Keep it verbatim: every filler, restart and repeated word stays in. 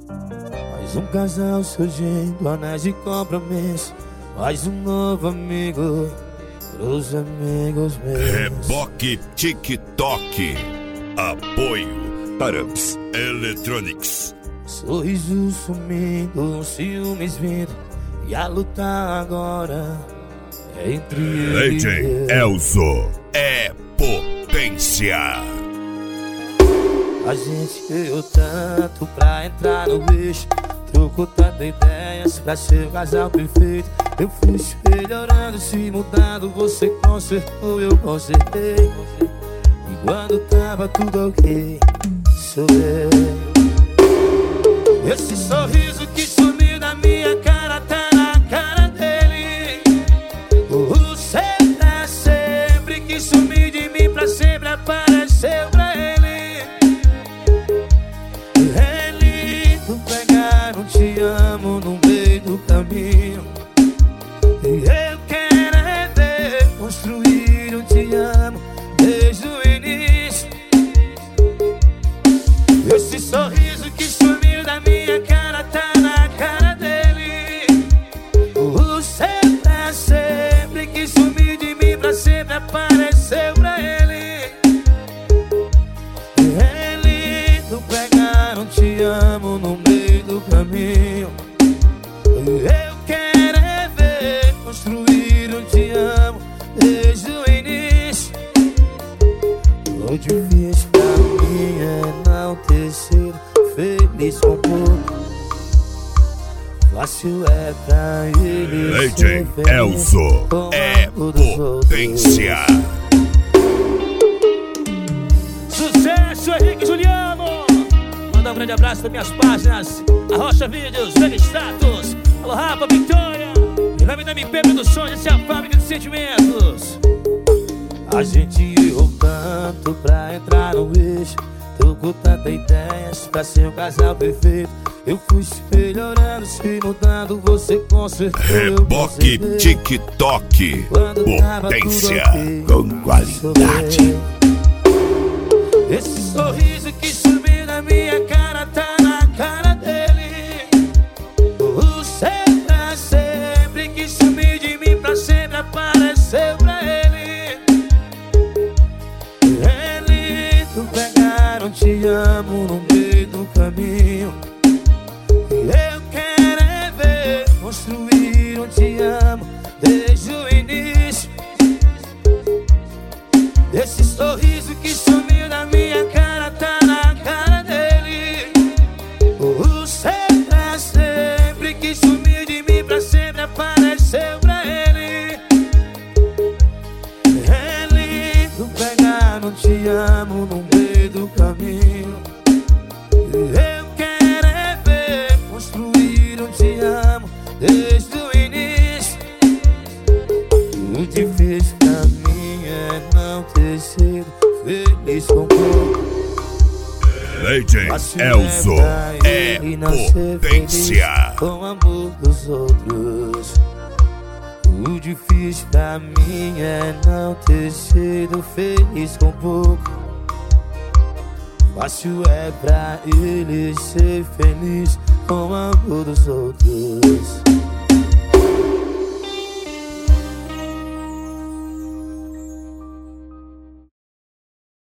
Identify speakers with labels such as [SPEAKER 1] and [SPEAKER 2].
[SPEAKER 1] Mais um casal surgindo, anéis de compromisso. Mais um novo amigo pros amigos meus.
[SPEAKER 2] Reboque TikTok. Apoio Arabs Electronics.
[SPEAKER 1] Sorriso sumindo, ciúmes vindo, e a luta agora é entre ele
[SPEAKER 2] D J Elzo é potência.
[SPEAKER 1] A gente ganhou tanto pra entrar no bicho, trocou tantas ideias pra ser o casal perfeito. Eu fui se melhorando, se mudando, você consertou, eu consertei. E quando tava tudo ok, sou eu. Esse sorriso que sumiu da minha cara tá na cara dele. O ser pra sempre que sumiu de mim pra sempre apareceu pra ele. É lindo pegar um te amo no meio do caminho. E eu quero é ver construir um te amo desde o início. Esse sorriso que sumiu da minha cara tá na cara dele. O ser pra sempre que sumiu de mim pra sempre apareceu pra ele. É lindo pegar um te amo no meio do caminho. Eu quero é ver construir um te amo desde o início. O difícil pra mim é não ter sido feliz com pouco. Fácil é pra ele
[SPEAKER 2] D J
[SPEAKER 1] ser feliz
[SPEAKER 2] Elzo
[SPEAKER 1] com
[SPEAKER 2] é potência.
[SPEAKER 1] Sucesso, Henrique Juliano. Mandar um grande abraço das minhas páginas Arrocha Vídeos, Vega Status. Alô Rafa, Victoria. Em nome da M P Produções, essa é a fábrica de sentimentos. A gente errou tanto pra entrar no eixo, trocou tantas ideias pra ser um casal perfeito. Eu fui se melhorando, se mudando, você consertou.
[SPEAKER 2] Reboque TikTok. Potência com qualidade.
[SPEAKER 1] Esse sorriso que sumiu da minha cara tá na cara dele. O ser pra sempre que sumiu de mim pra sempre apareceu pra ele. É lindo pegar um te amo no meio do caminho. Eu quero é ver construir um te amo desde o início. Esse sorriso que sumiu da minha cara tá na cara dele. O ser pra sempre que sumiu de mim pra sempre apareceu pra ele. É lindo pegar um te amo no meio do caminho. Eu quero é ver construir um te amo desde o início. O difícil pra mim é não ter sido feliz com pouco.
[SPEAKER 2] D J Elzo é potência.
[SPEAKER 1] Com o amor dos outros. O difícil pra mim é não ter sido feliz com pouco. Fácil é pra ele ser feliz com o amor dos outros.